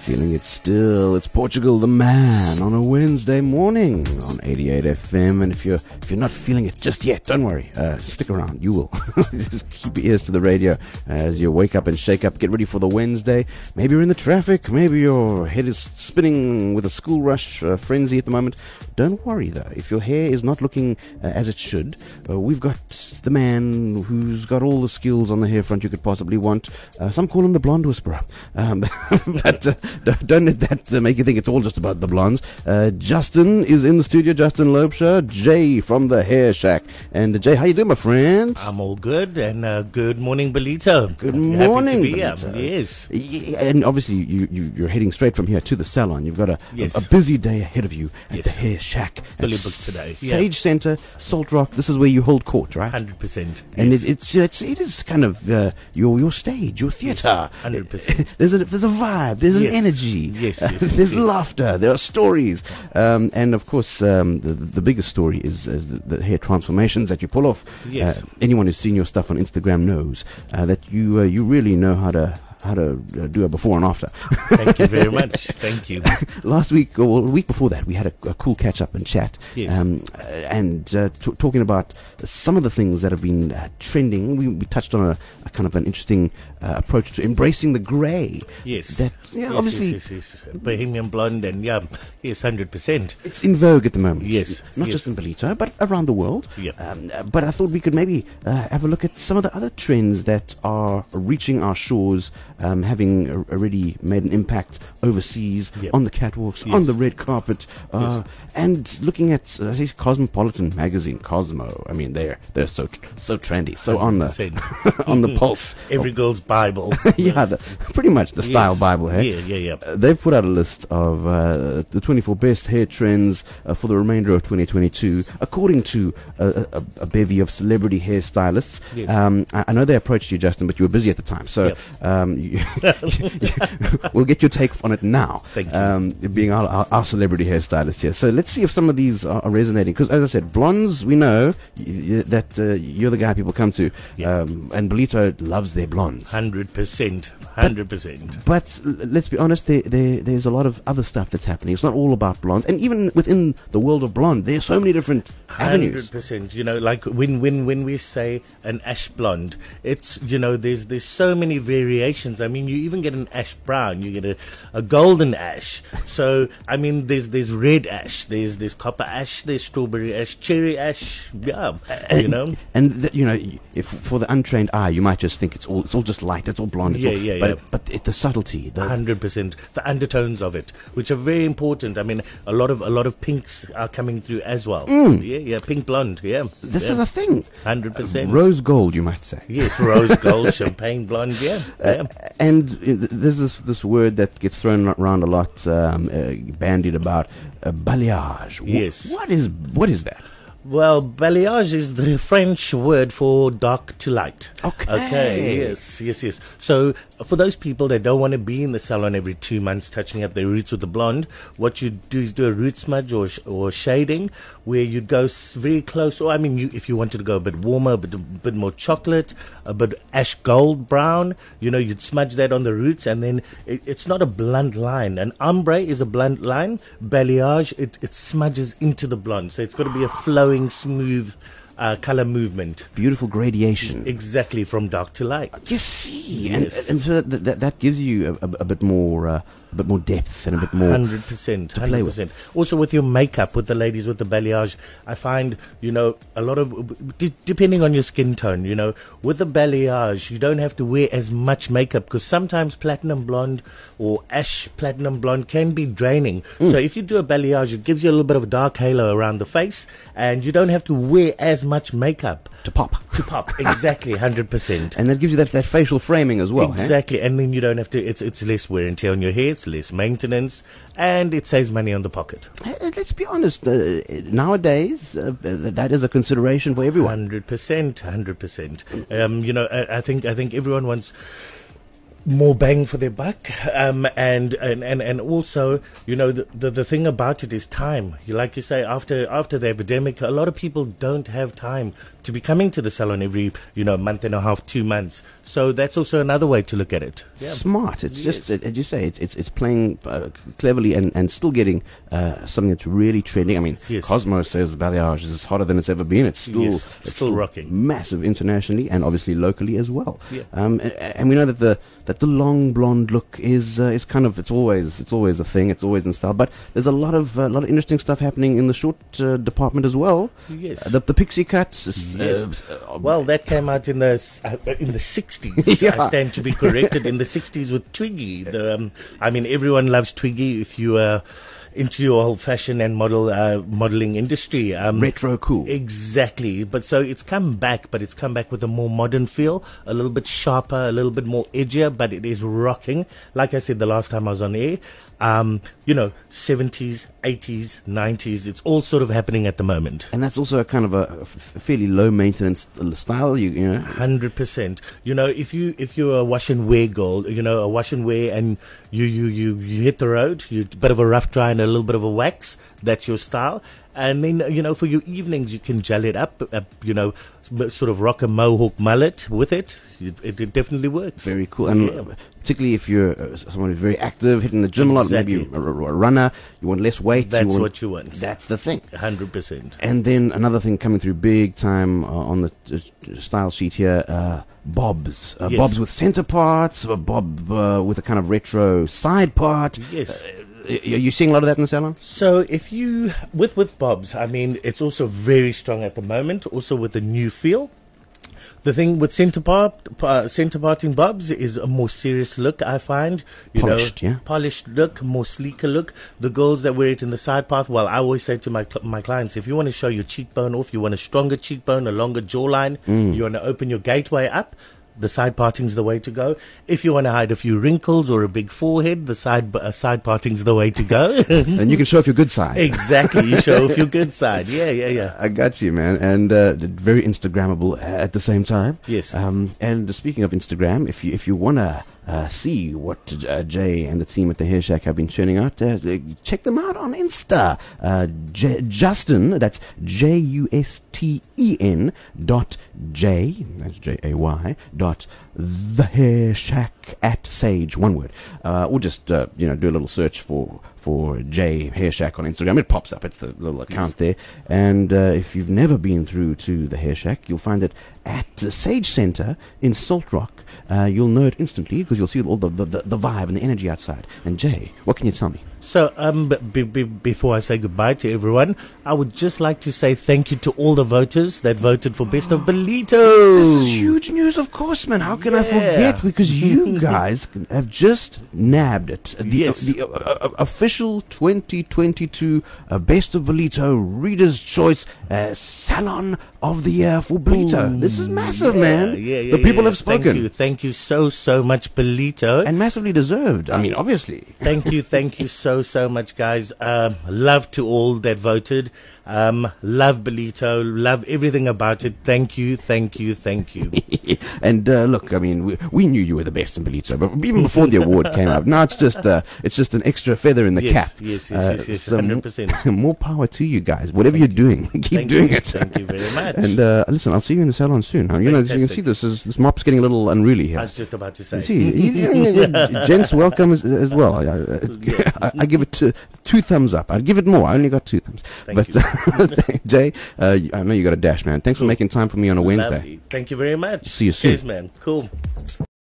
feeling it still. It's Portugal the Man on a Wednesday morning on 88 FM. And if you're not feeling it just yet, don't worry. Stick around. You will. Just keep your ears to the radio as you wake up and shake up. Get ready for the Wednesday. Maybe you're in the traffic. Maybe your head is spinning with a school rush frenzy at the moment. Don't worry, though. If your hair is not looking as it should, we've got the man who's got all the skills on the hair front you could possibly want. Some call him the blonde whisperer. But don't let that make you think it's all just about the blondes. Justin is in the studio. Justin Loubser, Jay from the Hair Shack. And Jay, how you doing, my friend? I'm all good, and good morning, Belito. Good morning, Happy to be here. Belito. Yes. Yeah, and obviously you're heading straight from here to the salon. You've got a busy day ahead of you at the Hair Shack. Fully booked today. Sage Center, Salt Rock. This is where you hold court, right? 100%. And it is kind of your stage, your theater. 100%. There's a vibe. There's an energy. Yes. There's laughter. There are stories. And of course, the biggest story is the hair transformations that you pull off. Yes. Anyone who's seen your stuff on Instagram knows that you really know how to do a before and after. Thank you very much. Thank you. Last week, or the week before that, we had a cool catch-up and chat. Yes. Talking about some of the things that have been trending. We touched on a kind of an interesting approach to embracing the grey. Yes. That, obviously... Yes. Bohemian blonde, and yes, 100%. It's in vogue at the moment. Yes. Not just in Belito, but around the world. Yeah. But I thought we could maybe have a look at some of the other trends that are reaching our shores, having already made an impact overseas, on the catwalks, on the red carpet, and looking at this Cosmopolitan magazine, Cosmo. I mean, they're so trendy, so 100%. on the pulse. Every girl's Bible. Pretty much the style Bible. Hey? Yeah. They've put out a list of the 24 best hair trends for the remainder of 2022, according to a bevy of celebrity hairstylists. Yes. I know they approached you, Justin, but you were busy at the time, so we'll get your take on it now. Thank you. Being our celebrity hairstylist here. So let's see if some of these are resonating. Because as I said, blondes, we know that you're the guy people come to. Yeah. And Belito loves their blondes. 100%. 100%. But let's be honest, there's a lot of other stuff that's happening. It's not all about blondes. And even within the world of blonde, there's so many different avenues. 100%. You know, like when we say an ash blonde, it's, there's so many variations. I mean, you even get an ash brown, you get a golden ash. So, I mean, there's red ash, there's copper ash, there's strawberry ash, cherry ash. Yeah, And if for the untrained eye, you might just think it's all just light, it's all blonde. But the subtlety, 100%, the undertones of it, which are very important. I mean, a lot of pinks are coming through as well. Yeah, pink blonde. Yeah, this is a thing. 100%. Rose gold, you might say. Yes, rose gold, champagne blonde. Yeah. And there's this word that gets thrown around a lot, bandied about, balayage. Yes. What is that? Well, balayage is the French word for dark to light. Okay. Yes. So, for those people that don't want to be in the salon every 2 months touching up their roots with the blonde, what you do is do a root smudge or shading, where you go very close. Or, I mean, if you wanted to go a bit warmer, a bit more chocolate, a bit ash gold brown, you'd smudge that on the roots, and then it's not a blunt line. An ombre is a blunt line. Balayage, it smudges into the blonde. So, it's got to be a flowing, smooth color movement. Beautiful gradation. Exactly, from dark to light. You see, Yes. and so that gives you a bit more depth and a bit more 100%. to play with. Also, with your makeup, with the ladies with the balayage, I find a lot of depending on your skin tone. With the balayage, you don't have to wear as much makeup, because sometimes platinum blonde or ash platinum blonde can be draining. So if you do a balayage, it gives you a little bit of a dark halo around the face, and you don't have to wear as much makeup to pop. Exactly, 100%. And that gives you that facial framing as well. Exactly, and then you don't have to. It's less wear and tear on your hair. It's less maintenance, and it saves money on the pocket. Let's be honest. Nowadays, that is a consideration for everyone. 100%. I think everyone wants. more bang for their buck, and also, you know, the thing about it is time. Like you say, after the epidemic, a lot of people don't have time to be coming to the salon every, you know, month and a half, 2 months. So that's also another way to look at it. Yeah. Smart. It's just, as you say, it's playing cleverly and still getting something that's really trending. I mean, Yes. Cosmo says balayage is hotter than it's ever been. It's still rocking. massive internationally and obviously locally as well. Yeah. And we know that the long blonde look is kind of it's always a thing. It's always in style. But there's a lot of interesting stuff happening in the short department as well. Yes. The pixie cuts. Yes. Well, that came out in the 60s. Yeah. I stand to be corrected. In the 60s with Twiggy. I mean, everyone loves Twiggy if you are into your whole fashion and modeling industry. Retro cool. Exactly. But so it's come back, but it's come back with a more modern feel, a little bit sharper, a little bit more edgier, but it is rocking. Like I said the last time I was on air, you know, 70s, 80s, 90s, it's all sort of happening at the moment. And that's also a kind of a fairly low maintenance style. You know, 100%. You know, if you're a wash and wear girl, you know, a wash and wear, and you hit the road, you bit of a rough dry and a little bit of a wax, that's your style. And then, you know, for your evenings, you can gel it up, you know, sort of rock a mohawk mullet with it. It definitely works. very cool. And particularly if you're someone who's very active, hitting the gym a lot, Exactly. maybe a runner, you want less weight. That's what you want. That's the thing. 100%. And then another thing coming through big time on the style sheet here, bobs. Yes. Bobs with center parts, a bob with a kind of retro side part. Yes. Are you seeing a lot of that in the salon? So if you, with bobs, I mean, it's also very strong at the moment, also with the new feel. The thing with center parting bobs is a more serious look, I find. Polished, yeah. Polished look, more sleeker look. The girls that wear it in the side path, well, I always say to my clients, if you want to show your cheekbone off, you want a stronger cheekbone, a longer jawline, you want to open your gateway up, the side parting's the way to go. If you want to hide a few wrinkles or a big forehead, the side parting's the way to go. And you can show off your good side. Exactly, you show off your good side. Yeah. I got you, man. And very Instagrammable at the same time. Yes. And speaking of Instagram, if you want to see what Jay and the team at the Hair Shack have been churning out, check them out on Insta. Justin, that's JUSTEN .J, that's JAY, the Hair Shack at Sage, one word. Or just, do a little search for J Hair Shack on Instagram. It pops up. It's the little account there. And if you've never been through to the Hair Shack, you'll find it at the Sage Center in Salt Rock. You'll know it instantly because you'll see all the vibe and the energy outside. And Jay, what can you tell me? So, before I say goodbye to everyone, I would just like to say thank you to all the voters that voted for Best of Belito. This is huge news, of course, man. How can I forget? Because you guys have just nabbed it. The official 2022 Best of Belito Reader's Choice Salon of the Year for Belito. This is massive, man. The people have spoken. Thank you so much, Belito. And massively deserved. I mean, obviously. Thank you so much, guys. Love to all that voted. Love Belito. Love everything about it. Thank you. And look, I mean, we knew you were the best in Belito, but even before the award came out, now it's just an extra feather in the cap. Yes, 100%. More power to you guys. Whatever you're doing, keep doing it. Thank you very much. And listen, I'll see you in the salon soon. You know, as you can see, this mop's getting a little unruly here. I was just about to say. See, gents, welcome as well. I give it two thumbs up. I'd give it more. I only got 2 thumbs. Thank you. Jay, I know you got a dash, man. Thanks for making time for me on a Wednesday. Lovely. Thank you very much. See you soon. Cheers, man. Cool.